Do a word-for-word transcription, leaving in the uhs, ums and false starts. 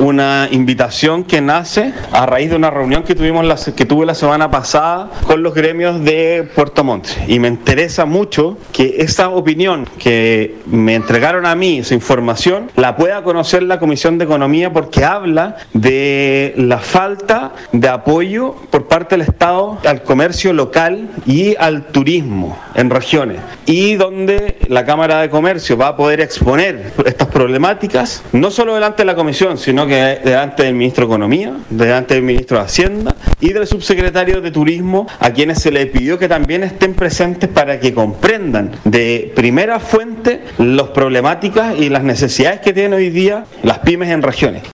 una invitación que nace a raíz de una reunión que tuvimos la, que tuve la semana pasada con los gremios de Puerto Montt, y me interesa mucho que esa opinión que me entregaron a mí, esa información, la pueda conocer la Comisión de Economía, porque habla de la falta de apoyo por parte del Estado al comercio local y al turismo en regiones, y donde la Cámara de Comercio va a poder exponer estas problemáticas, no solo delante de la Comisión, sino que delante del Ministro de Economía, delante del Ministro de Hacienda y del Subsecretario de Turismo, a quienes se les pidió que también estén presentes para que comprendan de primera fuente las problemáticas y las necesidades que tienen hoy día las pymes en regiones.